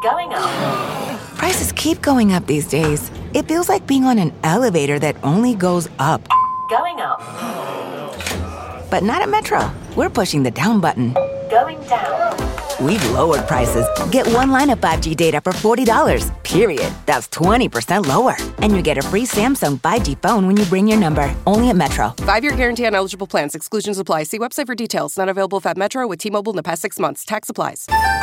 Going up. Prices keep going up these days. It feels like being on an elevator that only goes up. Going up. But not at Metro. We're pushing the down button. Going down. We've lowered prices. Get one line of 5G data for $40, period. That's 20% lower. And you get a free Samsung 5G phone when you bring your number. Only at Metro. 5-year guarantee on eligible plans. Exclusions apply. See website for details. Not available at Metro with T-Mobile in the past 6 months. Tax applies.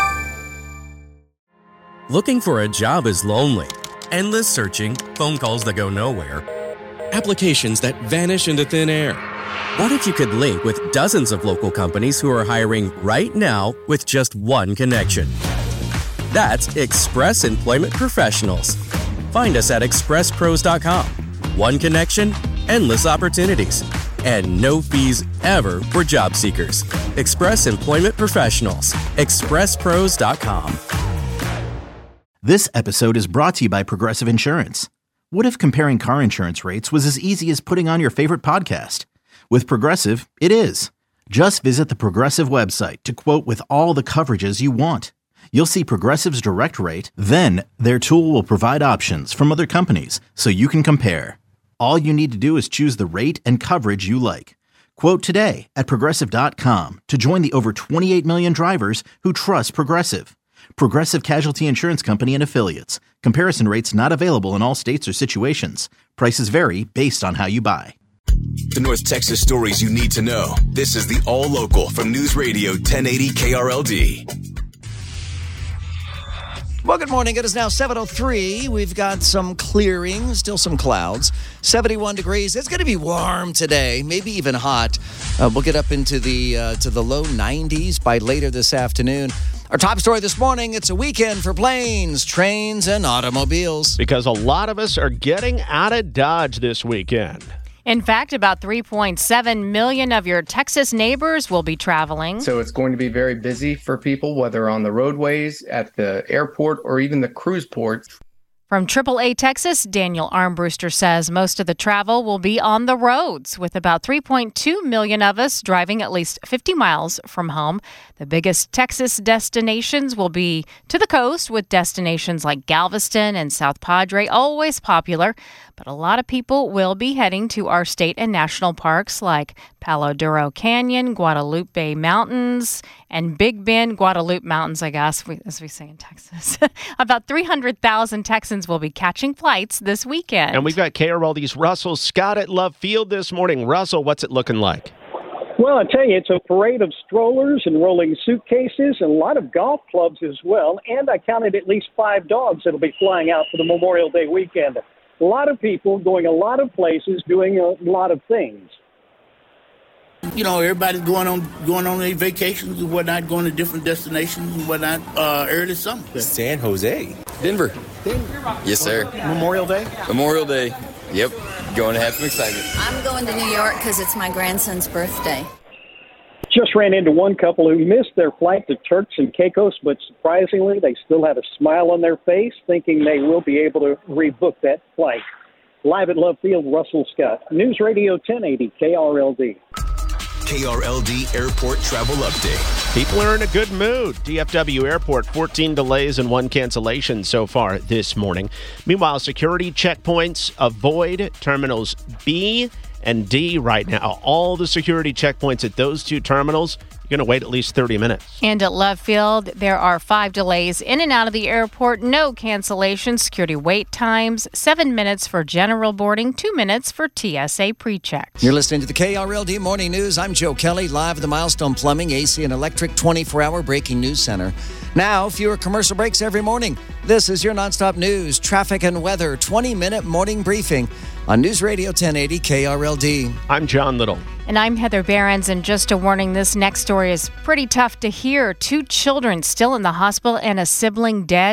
Looking for a job is lonely. Endless searching, phone calls that go nowhere, applications that vanish into thin air. What if you could link with dozens of local companies who are hiring right now with just one connection? That's Express Employment Professionals. Find us at expresspros.com. One connection, endless opportunities, and no fees ever for job seekers. Express Employment Professionals. expresspros.com. This episode is brought to you by Progressive Insurance. What if comparing car insurance rates was as easy as putting on your favorite podcast? With Progressive, it is. Just visit the Progressive website to quote with all the coverages you want. You'll see Progressive's direct rate, then their tool will provide options from other companies so you can compare. All you need to do is choose the rate and coverage you like. Quote today at Progressive.com to join the over 28 million drivers who trust Progressive. Progressive Casualty Insurance Company and Affiliates. Comparison rates not available in all states or situations. Prices vary based on how you buy. The North Texas stories you need to know. This is the All Local from News Radio 1080 KRLD. Well, good morning. It is now 7:03. We've got some clearing, still some clouds. 71 degrees. It's going to be warm today, maybe even hot. We'll get up into the low 90s by later this afternoon. Our top story this morning, it's a weekend for planes, trains, and automobiles. Because a lot of us are getting out of Dodge this weekend. In fact, about 3.7 million of your Texas neighbors will be traveling. So it's going to be very busy for people, whether on the roadways, at the airport, or even the cruise ports. From AAA Texas, Daniel Armbruster says most of the travel will be on the roads, with about 3.2 million of us driving at least 50 miles from home. The biggest Texas destinations will be to the coast, with destinations like Galveston and South Padre always popular. But a lot of people will be heading to our state and national parks like Palo Duro Canyon, Guadalupe Mountains, and Big Bend, Guadalupe Mountains, I guess, as we say in Texas. About 300,000 Texans will be catching flights this weekend. And we've got KRLD's Russell Scott at Love Field this morning. Russell, what's it looking like? Well, I tell you, it's a parade of strollers and rolling suitcases and a lot of golf clubs as well. And I counted at least 5 dogs that'll be flying out for the Memorial Day weekend. A lot of people going a lot of places, doing a lot of things. You know, everybody's going on their vacations and whatnot, going to different destinations and whatnot early summer. San Jose. Denver. Yes, sir. Memorial Day? Memorial Day. Yep. Going to have some excitement. I'm going to New York because it's my grandson's birthday. Just ran into one couple who missed their flight to Turks and Caicos, but surprisingly, they still had a smile on their face, thinking they will be able to rebook that flight. Live at Love Field, Russell Scott. News Radio 1080 KRLD. KRLD Airport Travel Update. People are in a good mood. DFW Airport, 14 delays and 1 cancellation so far this morning. Meanwhile, security checkpoints avoid terminals B and D right now. All the security checkpoints at those 2 terminals, you're going to wait at least 30 minutes. And at Love Field, there are 5 delays in and out of the airport, no cancellations, security wait times, 7 minutes for general boarding, 2 minutes for TSA pre-checks. You're listening to the KRLD Morning News. I'm Joe Kelly, live at the Milestone Plumbing, AC, and Electric 24-hour breaking news center. Now, fewer commercial breaks every morning. This is your nonstop news, traffic, and weather 20-minute morning briefing on News Radio 1080 KRLD. I'm John Little. And I'm Heather Behrens, and just a warning, this next story is pretty tough to hear. 2 children still in the hospital and a sibling dead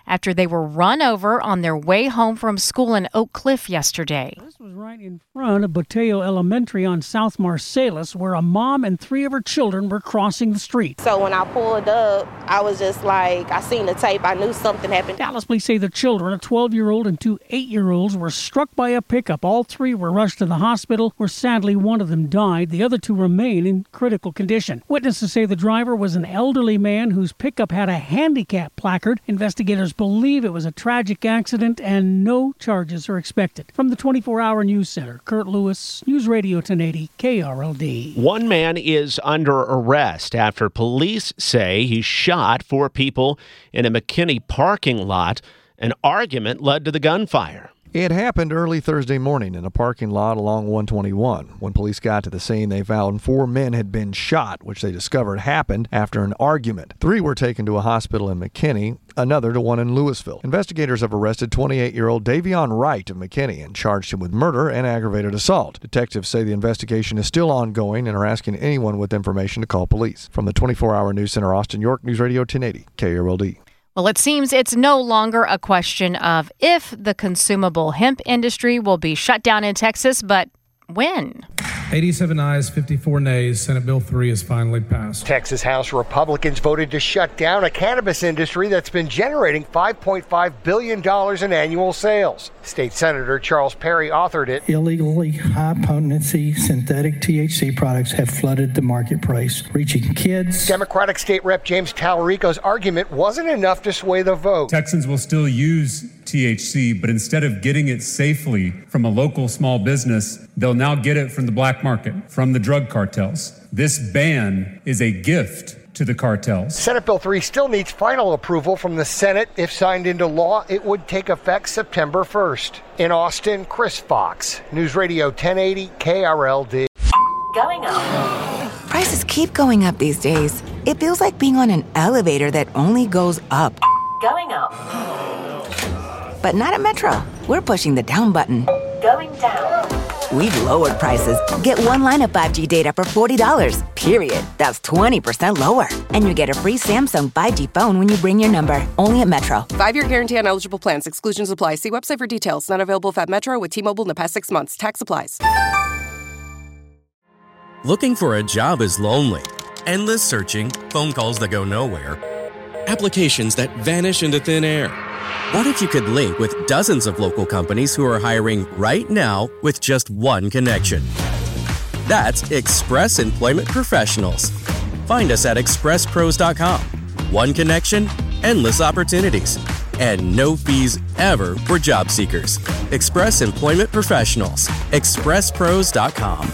after they were run over on their way home from school in Oak Cliff yesterday. This was right in front of Boteo Elementary on South Marsalis, where a mom and 3 of her children were crossing the street. So when I pulled up, I was just like, I seen the tape. I knew something happened. Dallas police say the children, a 12-year-old and 2 8-year-olds, were struck by a pickup. All 3 were rushed to the hospital, where sadly one of them died. The other 2 remain in critical condition. Witnesses say the driver was an elderly man whose pickup had a handicap placard. Investigators believe it was a tragic accident and no charges are expected. From the 24-hour news center, Kurt Lewis, News Radio 1080 KRLD. One man is under arrest after police say he shot 4 people in a McKinney parking lot. An argument led to the gunfire. It happened early Thursday morning in a parking lot along 121. When police got to the scene, they found 4 men had been shot, which they discovered happened after an argument. 3 were taken to a hospital in McKinney, another to one in Louisville. Investigators have arrested 28-year-old Davion Wright of McKinney and charged him with murder and aggravated assault. Detectives say the investigation is still ongoing and are asking anyone with information to call police. From the 24-hour news center, Austin, York, News Radio 1080 KRLD. Well, it seems it's no longer a question of if the consumable hemp industry will be shut down in Texas, but when. 87 ayes, 54 nays. Senate Bill 3 is finally passed. Texas House Republicans voted to shut down a cannabis industry that's been generating $5.5 billion in annual sales. State Senator Charles Perry authored it. Illegally high-potency synthetic THC products have flooded the marketplace, reaching kids. Democratic State Rep James Talarico's argument wasn't enough to sway the vote. Texans will still use THC, but instead of getting it safely from a local small business, they'll now get it from the black market, from the drug cartels. This ban is a gift to the cartels. Senate Bill 3 still needs final approval from the Senate. If signed into law, it would take effect September 1st. In Austin, Chris Fox, News Radio 1080 KRLD. Going up. Prices keep going up these days. It feels like being on an elevator that only goes up. Going up. But not at Metro. We're pushing the down button. Going down. We've lowered prices. Get one line of 5G data for $40, period. That's 20% lower. And you get a free Samsung 5G phone when you bring your number. Only at Metro. 5-year guarantee on eligible plans. Exclusions apply. See website for details. Not available if at Metro with T-Mobile in the past 6 months. Tax applies. Looking for a job is lonely. Endless searching, phone calls that go nowhere, applications that vanish into thin air. What if you could link with dozens of local companies who are hiring right now with just one connection? That's Express Employment Professionals. Find us at expresspros.com. One connection, endless opportunities, and no fees ever for job seekers. Express Employment Professionals. expresspros.com.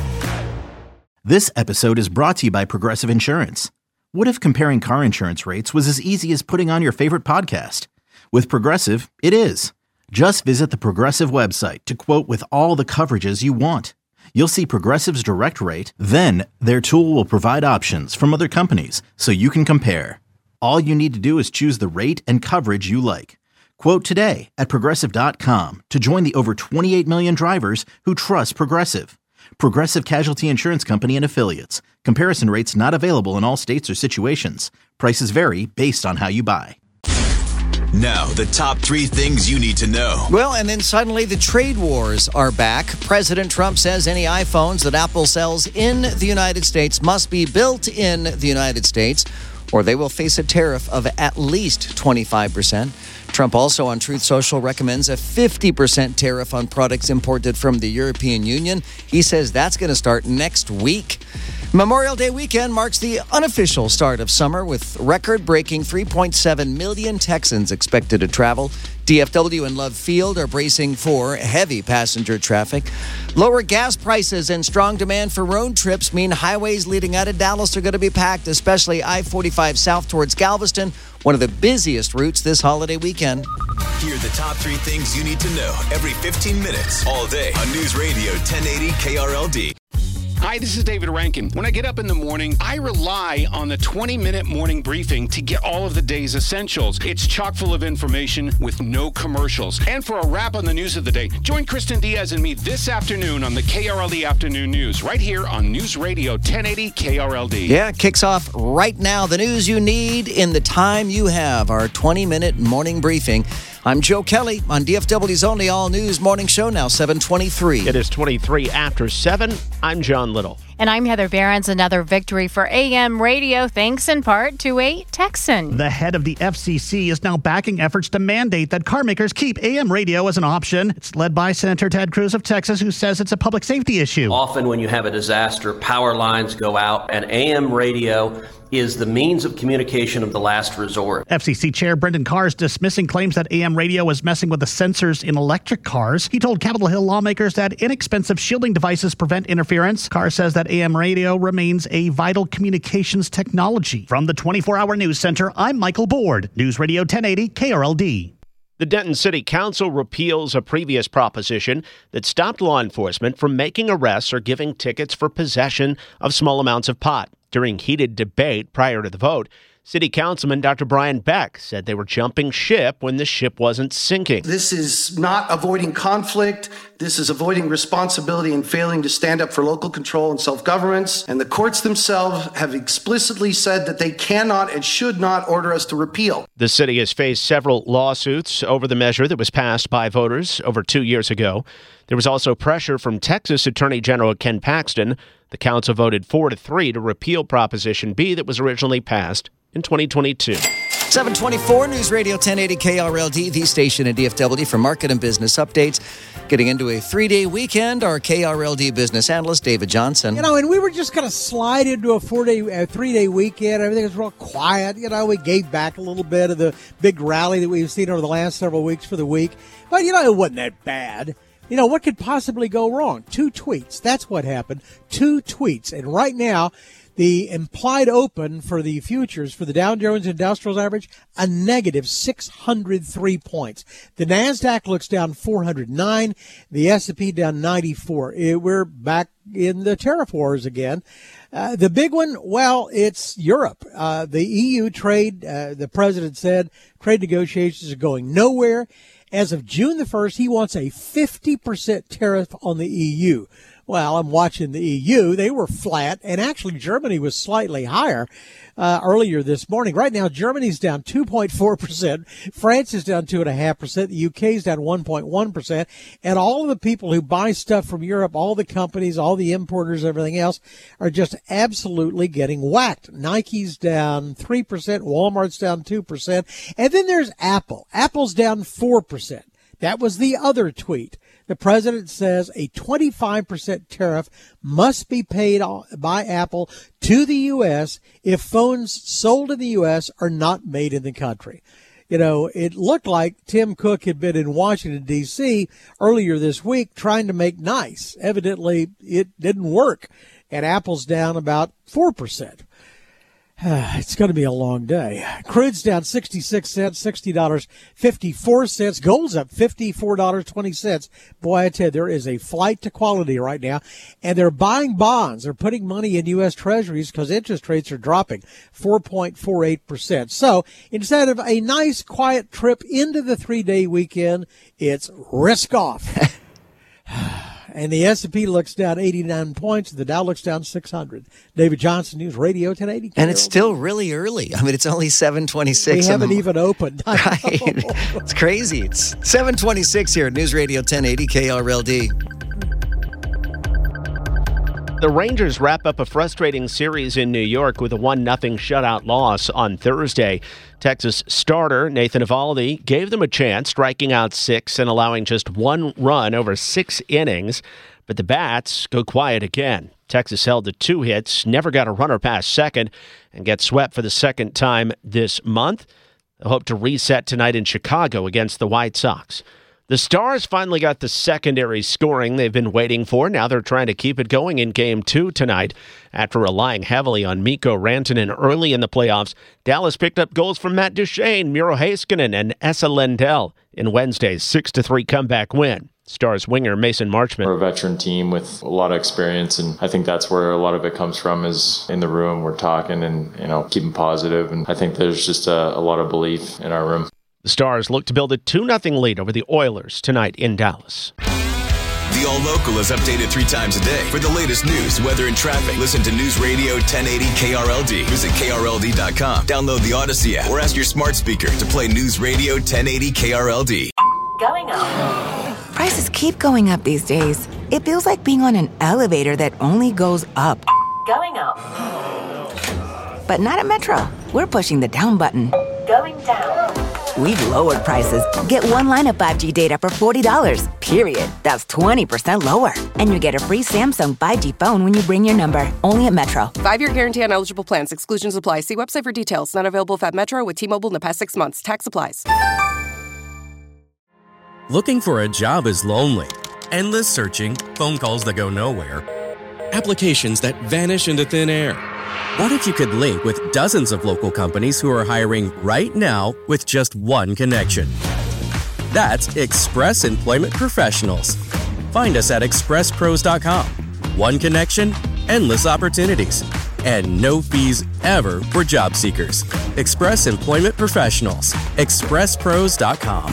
This episode is brought to you by Progressive Insurance. What if comparing car insurance rates was as easy as putting on your favorite podcast? With Progressive, it is. Just visit the Progressive website to quote with all the coverages you want. You'll see Progressive's direct rate, then their tool will provide options from other companies so you can compare. All you need to do is choose the rate and coverage you like. Quote today at Progressive.com to join the over 28 million drivers who trust Progressive. Progressive Casualty Insurance Company and Affiliates. Comparison rates not available in all states or situations. Prices vary based on how you buy. Now, the top 3 things you need to know. Well, and then suddenly the trade wars are back. President Trump says any iPhones that Apple sells in the United States must be built in the United States, or they will face a tariff of at least 25%. Trump also on Truth Social recommends a 50% tariff on products imported from the European Union. He says that's going to start next week. Memorial Day weekend marks the unofficial start of summer with record-breaking 3.7 million Texans expected to travel. DFW and Love Field are bracing for heavy passenger traffic. Lower gas prices and strong demand for road trips mean highways leading out of Dallas are going to be packed, especially I-45 south towards Galveston, one of the busiest routes this holiday weekend. Here are the top 3 things you need to know every 15 minutes, all day on News Radio 1080 KRLD. Hi, this is David Rankin. When I get up in the morning, I rely on the 20-minute morning briefing to get all of the day's essentials. It's chock full of information with no commercials. And for a wrap on the news of the day, join Kristen Diaz and me this afternoon on the KRLD Afternoon News, right here on News Radio 1080 KRLD. Yeah, kicks off right now. The news you need in the time you have. Our 20-minute morning briefing. I'm Joe Kelly on DFW's only all-news morning show, now 7:23. It is 23 after 7. I'm John Little. And I'm Heather Behrens. Another victory for AM radio, thanks in part to a Texan. The head of the FCC is now backing efforts to mandate that car makers keep AM radio as an option. It's led by Senator Ted Cruz of Texas, who says it's a public safety issue. Often when you have a disaster, power lines go out, and AM radio is the means of communication of the last resort. FCC Chair Brendan Carr is dismissing claims that AM radio is messing with the sensors in electric cars. He told Capitol Hill lawmakers that inexpensive shielding devices prevent interference. Carr says that AM radio remains a vital communications technology. From the 24-hour News Center, I'm Michael Board, News Radio 1080 KRLD. The Denton City Council repeals a previous proposition that stopped law enforcement from making arrests or giving tickets for possession of small amounts of pot. During heated debate prior to the vote, City Councilman Dr. Brian Beck said they were jumping ship when the ship wasn't sinking. This is not avoiding conflict. This is avoiding responsibility and failing to stand up for local control and self-governance. And the courts themselves have explicitly said that they cannot and should not order us to repeal. The city has faced several lawsuits over the measure that was passed by voters over 2 years ago. There was also pressure from Texas Attorney General Ken Paxton. The council voted 4-3 to repeal Proposition B that was originally passed in 2022. 724 News Radio 1080 KRLD, the station in DFW for market and business updates. Getting into a 3-day weekend, our KRLD business analyst, David Johnson. And we were just going to slide into a 3-day weekend. Everything was real quiet. We gave back a little bit of the big rally that we've seen over the last several weeks for the week. But, it wasn't that bad. What could possibly go wrong? 2 tweets. That's what happened. 2 tweets. And right now, the implied open for the futures for the Dow Jones Industrials average, a negative 603 points. The NASDAQ looks down 409. The S&P down 94. We're back in the tariff wars again. The big one, well, it's Europe. The EU trade, the president said, trade negotiations are going nowhere. As of June the 1st, he wants a 50% tariff on the EU. Well, I'm watching the EU. They were flat, and actually Germany was slightly higher earlier this morning. Right now, Germany's down 2.4%. France is down 2.5%. The UK is down 1.1%. And all of the people who buy stuff from Europe, all the companies, all the importers, everything else, are just absolutely getting whacked. Nike's down 3%. Walmart's down 2%. And then there's Apple. Apple's down 4%. That was the other tweet. The president says a 25% tariff must be paid by Apple to the U.S. if phones sold in the U.S. are not made in the country. It looked like Tim Cook had been in Washington, D.C. earlier this week trying to make nice. Evidently, it didn't work, and Apple's down about 4%. It's going to be a long day. Crude's down 66 cents, $60.54. Gold's up $54.20. Boy, I tell you, there is a flight to quality right now. And they're buying bonds. They're putting money in U.S. Treasuries because interest rates are dropping 4.48%. So instead of a nice, quiet trip into the 3-day weekend, it's risk off. And the S&P looks down 89 points. The Dow looks down 600. David Johnson, News Radio 1080. And it's still really early. It's only 7:26. We haven't even opened. Right. It's crazy. It's 7:26 here at News Radio 1080 KRLD. The Rangers wrap up a frustrating series in New York with a 1-0 shutout loss on Thursday. Texas starter Nathan Eovaldi gave them a chance, striking out 6 and allowing just 1 run over 6 innings. But the Bats go quiet again. Texas held to 2 hits, never got a runner past second, and gets swept for the second time this month. They'll hope to reset tonight in Chicago against the White Sox. The Stars finally got the secondary scoring they've been waiting for. Now they're trying to keep it going in Game 2 tonight. After relying heavily on Mikko Rantanen early in the playoffs, Dallas picked up goals from Matt Duchene, Miro Heiskanen, and Esa Lindell in Wednesday's 6-3 comeback win. Stars winger Mason Marchman. We're a veteran team with a lot of experience, and I think that's where a lot of it comes from is in the room. We're talking and, keeping positive, and I think there's just a lot of belief in our room. The Stars look to build a 2-0 lead over the Oilers tonight in Dallas. The All Local is updated 3 times a day. For the latest news, weather, and traffic, listen to News Radio 1080 KRLD. Visit KRLD.com. Download the Odyssey app or ask your smart speaker to play News Radio 1080 KRLD. Going up. Prices keep going up these days. It feels like being on an elevator that only goes up. Going up. But not at Metro. We're pushing the down button. Going down. We've lowered prices. Get one line of 5G data for $40, period. That's 20% lower. And you get a free Samsung 5G phone when you bring your number. Only at Metro. 5-year guarantee on eligible plans. Exclusions apply. See website for details. Not available at Metro with T-Mobile in the past 6 months. Tax applies. Looking for a job is lonely. Endless searching, phone calls that go nowhere, applications that vanish into thin air. What if you could link with dozens of local companies who are hiring right now with just one connection? That's Express Employment Professionals. Find us at expresspros.com. One connection, endless opportunities, and no fees ever for job seekers. Express Employment Professionals. expresspros.com.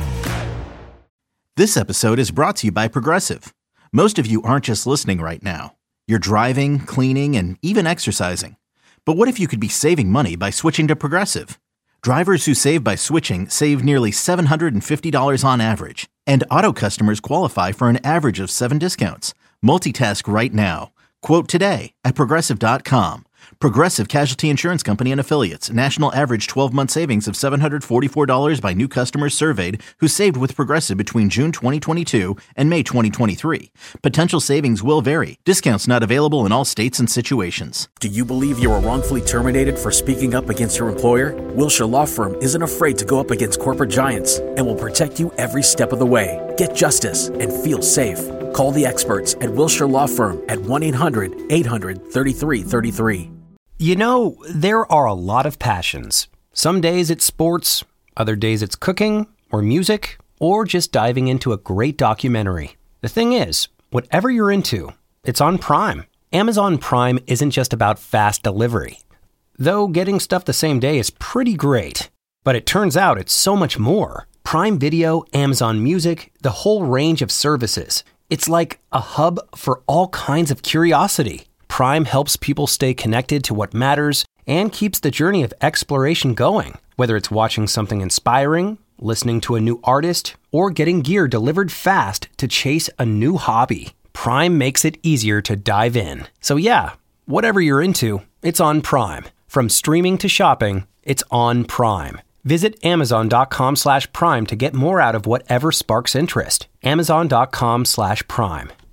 This episode is brought to you by Progressive. Most of you aren't just listening right now. You're driving, cleaning, and even exercising. But what if you could be saving money by switching to Progressive? Drivers who save by switching save nearly $750 on average. And auto customers qualify for an average of 7 discounts. Multitask right now. Quote today at Progressive.com. Progressive Casualty Insurance Company and Affiliates. National average 12-month savings of $744 by new customers surveyed who saved with Progressive between June 2022 and May 2023. Potential savings will vary. Discounts not available in all states and situations. Do you believe you were wrongfully terminated for speaking up against your employer? Wilshire Law Firm isn't afraid to go up against corporate giants and will protect you every step of the way. Get justice and feel safe. Call the experts at Wilshire Law Firm at 1-800-800-3333. You know, there are a lot of passions. Some days it's sports, other days it's cooking, or music, or just diving into a great documentary. The thing is, whatever you're into, it's on Prime. Amazon Prime isn't just about fast delivery. Though getting stuff the same day is pretty great. But it turns out it's so much more. Prime Video, Amazon Music, the whole range of services. It's like a hub for all kinds of curiosity. Prime helps people stay connected to what matters and keeps the journey of exploration going. Whether it's watching something inspiring, listening to a new artist, or getting gear delivered fast to chase a new hobby, Prime makes it easier to dive in. So yeah, whatever you're into, it's on Prime. From streaming to shopping, it's on Prime. Visit Amazon.com/Prime to get more out of whatever sparks interest. Amazon.com/Prime.